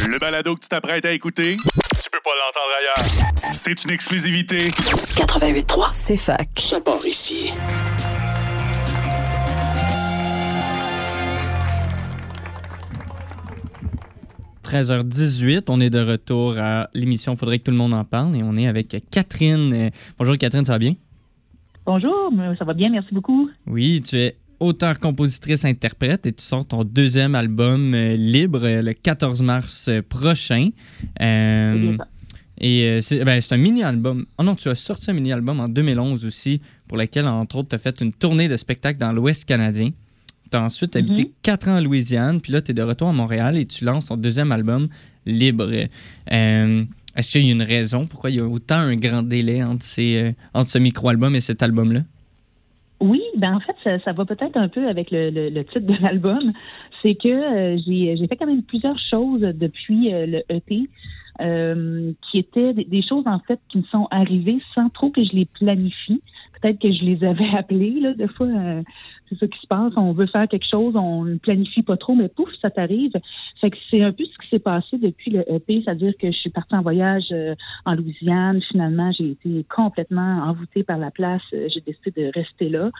Le balado que tu t'apprêtes à écouter, tu peux pas l'entendre ailleurs. C'est une exclusivité. 88.3, c'est fac. Ça part ici. – 13h18, on est de retour à l'émission Faudrait que tout le monde en parle et on est avec Catherine. Bonjour Catherine, ça va bien? Bonjour, ça va bien, merci beaucoup. Oui, tu es auteure, compositrice, interprète et tu sors ton deuxième album libre le 14 mars prochain. C'est un mini-album. Oh non, tu as sorti un mini-album en 2011 aussi pour lequel, entre autres, tu as fait une tournée de spectacles dans l'Ouest canadien. Tu as ensuite habité 4 ans en Louisiane, puis là, tu es de retour à Montréal et tu lances ton deuxième album, Libre. Est-ce qu'il y a une raison pourquoi il y a autant un grand délai entre ce micro-album et cet album-là? Oui, en fait, ça va peut-être un peu avec le titre de l'album. C'est que j'ai fait quand même plusieurs choses depuis le EP qui étaient des choses, en fait, qui me sont arrivées sans trop que je les planifie. Peut-être que je les avais appelées, là, des fois... c'est ça qui se passe. On veut faire quelque chose, on ne planifie pas trop, mais pouf, ça t'arrive. Fait que c'est un peu ce qui s'est passé depuis le EP, c'est-à-dire que je suis partie en voyage en Louisiane. Finalement, j'ai été complètement envoûtée par la place. J'ai décidé de rester là.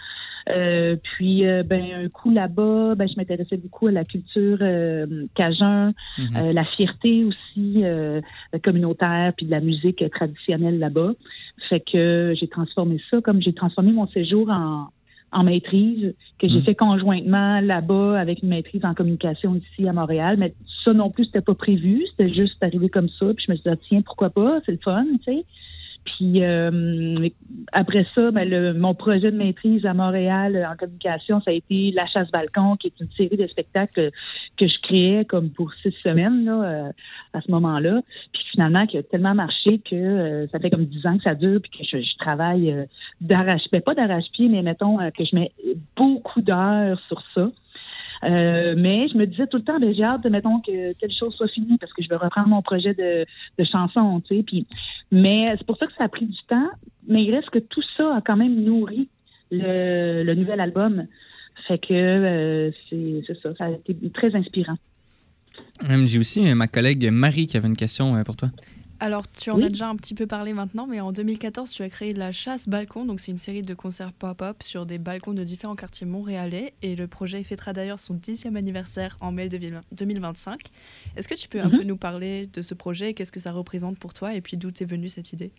Un coup là-bas, je m'intéressais beaucoup à la culture cajun, la fierté aussi communautaire, puis de la musique traditionnelle là-bas. Fait que j'ai transformé ça, comme j'ai transformé mon séjour en maîtrise, que j'ai fait conjointement là-bas avec une maîtrise en communication ici à Montréal. Mais ça non plus, c'était pas prévu. C'était juste arrivé comme ça. Puis je me suis dit, tiens, pourquoi pas? C'est le fun, tu sais. Puis après ça, mon projet de maîtrise à Montréal en communication, ça a été La Chasse-Balcon, qui est une série de spectacles que je créais comme pour 6 semaines là, à ce moment-là. Puis finalement, qui a tellement marché que ça fait comme 10 ans que ça dure, puis que je travaille pas d'arrache-pied, mais mettons que je mets beaucoup d'heures sur ça. Mais je me disais tout le temps, j'ai hâte de, mettons, que telle chose soit finie parce que je veux reprendre mon projet de chanson, tu sais. Mais c'est pour ça que ça a pris du temps. Mais il reste que tout ça a quand même nourri le nouvel album. Fait que c'est ça. Ça a été très inspirant. J'ai aussi ma collègue Marie qui avait une question pour toi. Alors, tu en as déjà un petit peu parlé maintenant, mais en 2014, tu as créé La Chasse-Balcon. Donc, c'est une série de concerts pop-up sur des balcons de différents quartiers montréalais. Et le projet fêtera d'ailleurs son 10e anniversaire en mai 2025. Est-ce que tu peux un peu nous parler de ce projet? Qu'est-ce que ça représente pour toi? Et puis, d'où t'es venue cette idée?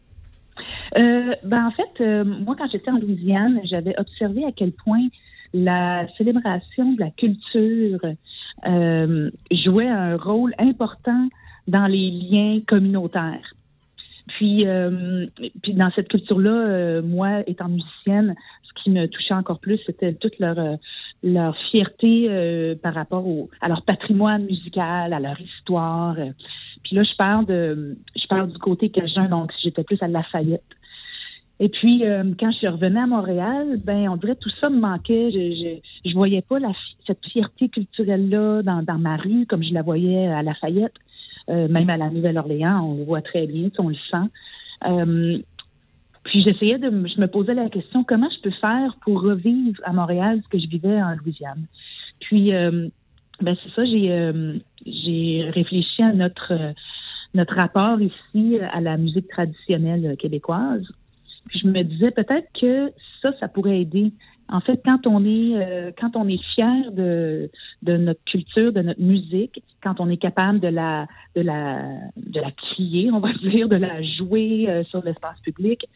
En fait, moi, quand j'étais en Louisiane, j'avais observé à quel point la célébration de la culture jouait un rôle important dans les liens communautaires. Puis dans cette culture-là, moi, étant musicienne, ce qui me touchait encore plus, c'était toute leur fierté par rapport à leur patrimoine musical, à leur histoire. Puis là, je parle du côté cajun, donc j'étais plus à Lafayette. Et puis, quand je suis revenue à Montréal, on dirait que tout ça me manquait. Je voyais pas cette fierté culturelle-là dans ma rue, comme je la voyais à Lafayette. Même à la Nouvelle-Orléans, on le voit très bien, on le sent. Puis je me posais la question, comment je peux faire pour revivre à Montréal ce que je vivais en Louisiane? Puis, c'est ça, j'ai réfléchi à notre rapport ici à la musique traditionnelle québécoise. Puis je me disais peut-être que ça pourrait aider. En fait, quand on est fier de notre culture, de notre musique, quand on est capable de la crier, on va dire, de la jouer sur l'espace public,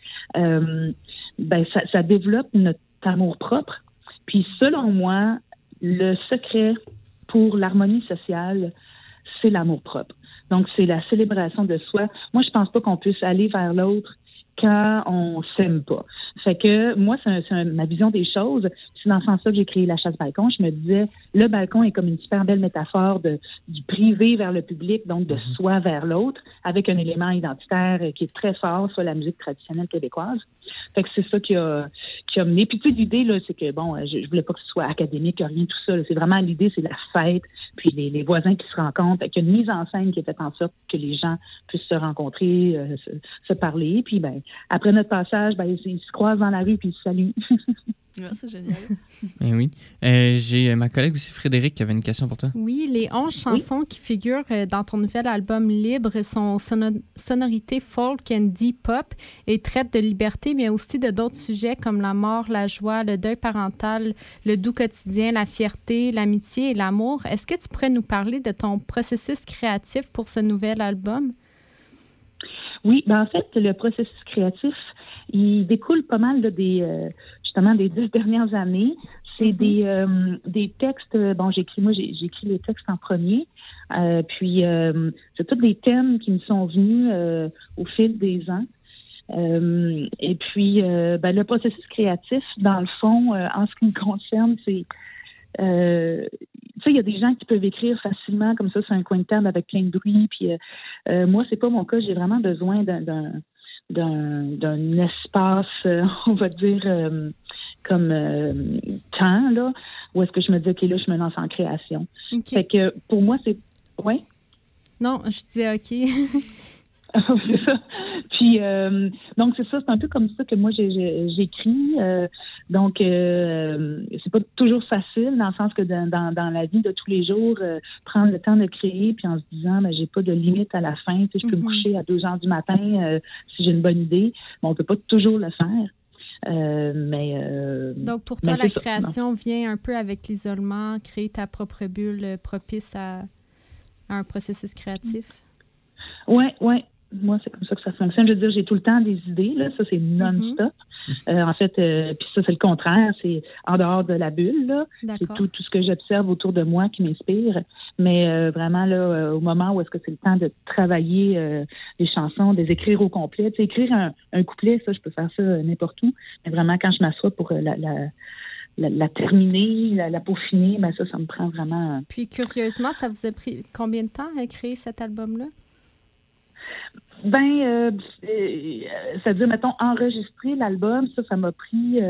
ça développe notre amour-propre. Puis selon moi, le secret pour l'harmonie sociale, c'est l'amour-propre. Donc, c'est la célébration de soi. Moi, je pense pas qu'on puisse aller vers l'autre quand on s'aime pas. Fait que moi, c'est ma vision des choses. C'est dans ce sens-là que j'ai créé La Chasse-Balcon. Je me disais, le balcon est comme une super belle métaphore du privé vers le public, donc de soi vers l'autre, avec un élément identitaire qui est très fort sur la musique traditionnelle québécoise. Fait que c'est ça qui a mené. Puis tu sais, l'idée, là, c'est que, je voulais pas que ce soit académique, rien, tout ça. Là. C'est vraiment l'idée, c'est la fête, puis les voisins qui se rencontrent, avec une mise en scène qui est faite en sorte que les gens puissent se rencontrer, se parler. Puis, après notre passage, ils se croisent dans la rue, puis ils se saluent. Ouais, c'est génial. Ben oui. J'ai ma collègue aussi, Frédéric, qui avait une question pour toi. Oui, les 11 chansons qui figurent dans ton nouvel album Libre sont sonorités folk and deep pop et traitent de liberté, mais aussi de d'autres sujets comme la mort, la joie, le deuil parental, le doux quotidien, la fierté, l'amitié et l'amour. Est-ce que tu pourrais nous parler de ton processus créatif pour ce nouvel album? Oui, en fait, le processus créatif, il découle pas mal là, justement des 10 dernières années. C'est des textes. J'ai écrit les textes en premier. Puis c'est tous des thèmes qui me sont venus au fil des ans. Et puis le processus créatif, dans le fond, en ce qui me concerne, c'est il y a des gens qui peuvent écrire facilement comme ça sur un coin de table avec plein de bruit. Puis moi, c'est pas mon cas. J'ai vraiment besoin d'un espace, on va dire, comme temps, là, où est-ce que je me dis, OK, là, je me lance en création. Okay. Fait que pour moi, c'est... Oui? Non, je disais OK. C'est ça. Puis, donc, c'est ça, c'est un peu comme ça que moi, j'écris. Donc, c'est pas toujours facile, dans le sens que dans la vie de tous les jours, prendre le temps de créer, puis en se disant, j'ai pas de limite à la fin. Tu sais, je peux me coucher à 2 heures du matin si j'ai une bonne idée. Mais on peut pas toujours le faire. Donc, pour toi, la création vient un peu avec l'isolement, créer ta propre bulle propice à un processus créatif? Oui. Moi, c'est comme ça que ça fonctionne. Je veux dire, j'ai tout le temps des idées, là. Ça, c'est non-stop. En fait, puis ça, c'est le contraire. C'est en dehors de la bulle, là. D'accord. C'est tout ce que j'observe autour de moi qui m'inspire. Mais vraiment, là, au moment où est-ce que c'est le temps de travailler les chansons, de les écrire au complet. Tu sais, écrire un couplet, ça, je peux faire ça n'importe où. Mais vraiment, quand je m'assois pour la terminer, la peaufiner, ça me prend vraiment... Puis, curieusement, ça vous a pris combien de temps à créer cet album-là? C'est-à-dire, mettons, enregistrer l'album, ça m'a pris...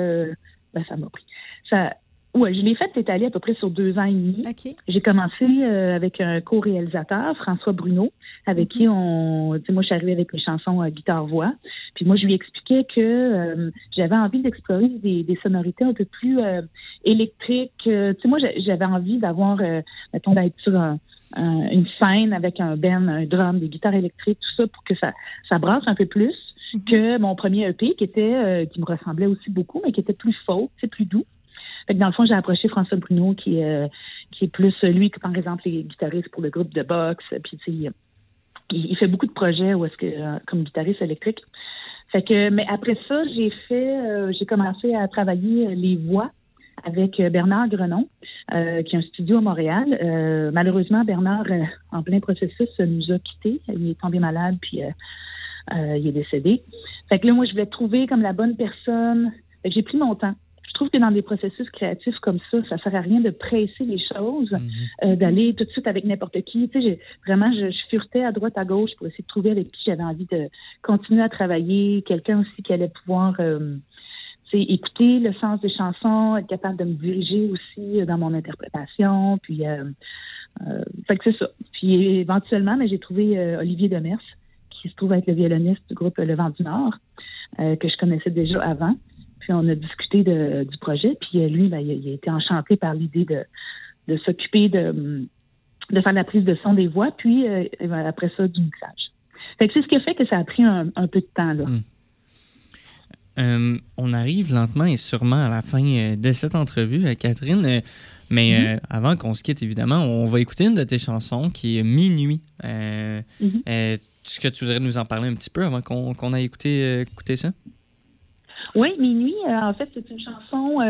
je l'ai fait étaler à peu près sur 2 ans et demi. Okay. J'ai commencé avec un co-réalisateur, François Bruno, avec qui moi, je suis arrivée avec mes chansons guitare-voix. Puis moi, je lui expliquais que j'avais envie d'explorer des sonorités un peu plus électriques. Moi, j'avais envie d'avoir, mettons, d'être sur une scène avec un un drum, des guitares électriques, tout ça, pour que ça brasse un peu plus que mon premier EP qui me ressemblait aussi beaucoup, mais qui était plus folk, plus doux. Fait que dans le fond, j'ai approché François Bruno, qui est plus lui que, par exemple, les guitaristes pour le groupe de boxe. Puis, il fait beaucoup de projets comme guitariste électrique. Fait que, mais après ça, j'ai commencé à travailler les voix avec Bernard Grenon, qui a un studio à Montréal. Malheureusement, Bernard, en plein processus, nous a quittés. Il est tombé malade, puis il est décédé. Fait que là, moi, je voulais trouver comme la bonne personne. Fait que j'ai pris mon temps. Je trouve que dans des processus créatifs comme ça sert à rien de presser les choses, d'aller tout de suite avec n'importe qui. Tu sais, je furetais à droite, à gauche pour essayer de trouver avec qui j'avais envie de continuer à travailler, quelqu'un aussi qui allait pouvoir écouter le sens des chansons, être capable de me diriger aussi dans mon interprétation. Puis, fait que c'est ça. Puis éventuellement, j'ai trouvé Olivier Demers, qui se trouve être le violoniste du groupe Le Vent du Nord, que je connaissais déjà avant. Puis on a discuté du projet, puis lui, il a été enchanté par l'idée de s'occuper de faire la prise de son des voix, puis après ça, du mixage. Fait que c'est ce qui a fait que ça a pris un peu de temps, là. On arrive lentement et sûrement à la fin de cette entrevue, Catherine. Mais avant qu'on se quitte, évidemment, on va écouter une de tes chansons qui est Minuit. Est-ce que tu voudrais nous en parler un petit peu avant qu'on aille écouter ça? Oui, Minuit, en fait, c'est une chanson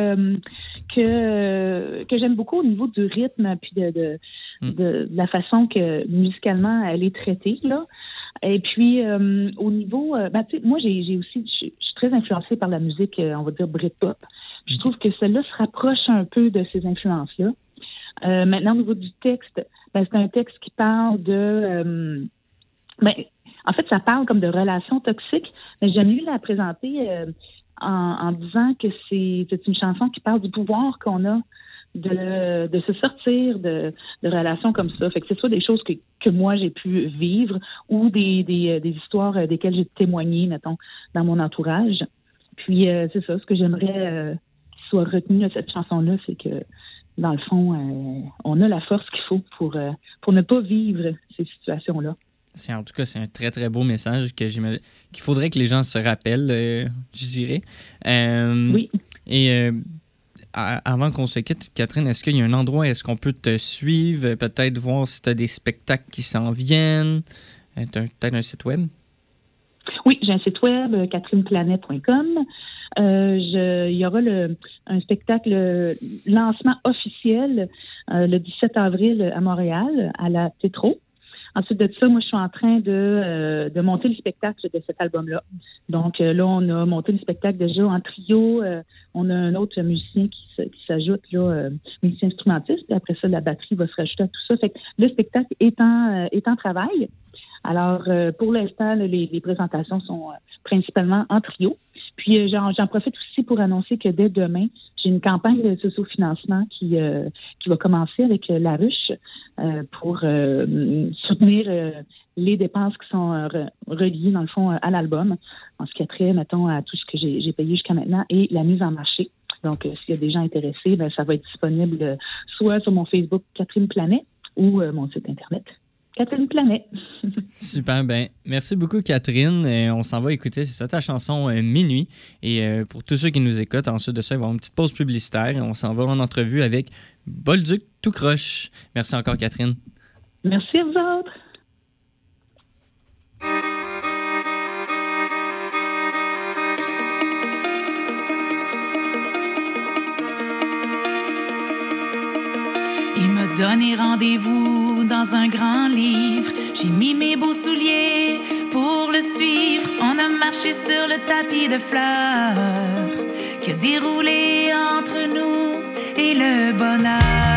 que j'aime beaucoup au niveau du rythme puis de la façon que musicalement elle est traitée, là. Et puis, au niveau... moi, je suis très influencée par la musique, on va dire, Britpop. Je trouve que celle-là se rapproche un peu de ces influences-là. Maintenant, au niveau du texte, c'est un texte qui parle de... en fait, ça parle comme de relations toxiques, mais j'aime mieux la présenter en disant que c'est une chanson qui parle du pouvoir qu'on a de se sortir de relations comme ça. Fait que c'est soit des choses que moi j'ai pu vivre ou des histoires desquelles j'ai témoigné, mettons, dans mon entourage. Puis c'est ça, ce que j'aimerais soit retenu à cette chanson-là, c'est que, dans le fond, on a la force qu'il faut pour ne pas vivre ces situations-là. En tout cas, c'est un très, très beau message qu'il faudrait que les gens se rappellent, je dirais. Oui. Et avant qu'on se quitte, Catherine, est-ce qu'il y a un endroit, est-ce qu'on peut te suivre, peut-être voir si tu as des spectacles qui s'en viennent? Tu as peut-être un site web? Oui, j'ai un site web, catherineplanet.com. Il y aura un spectacle lancement officiel le 17 avril à Montréal, à la Tétro. Ensuite de ça, moi, je suis en train de monter le spectacle de cet album-là. Donc là, on a monté le spectacle déjà en trio. On a un autre musicien qui s'ajoute, là, musicien instrumentiste. Puis après ça, la batterie va se rajouter à tout ça. Fait que le spectacle est en travail. Alors, pour l'instant, les présentations sont principalement en trio. Puis, j'en profite aussi pour annoncer que dès demain, j'ai une campagne de socio-financement qui va commencer avec La Ruche pour soutenir les dépenses qui sont reliées, dans le fond, à l'album, en ce qui a trait, mettons, à tout ce que j'ai payé jusqu'à maintenant et la mise en marché. Donc, s'il y a des gens intéressés, ben, ça va être disponible soit sur mon Facebook Catherine Planet ou mon site Internet. Catherine Planet. Super, ben merci beaucoup Catherine. On s'en va écouter, c'est ça, ta chanson Minuit. Et pour tous ceux qui nous écoutent, ensuite de ça, il va y avoir une petite pause publicitaire et on s'en va en entrevue avec Bolduc tout croche. Merci encore Catherine. Merci à vous autres. Il m'a donné rendez-vous dans un grand livre. J'ai mis mes beaux souliers pour le suivre. On a marché sur le tapis de fleurs qui a déroulé entre nous et le bonheur.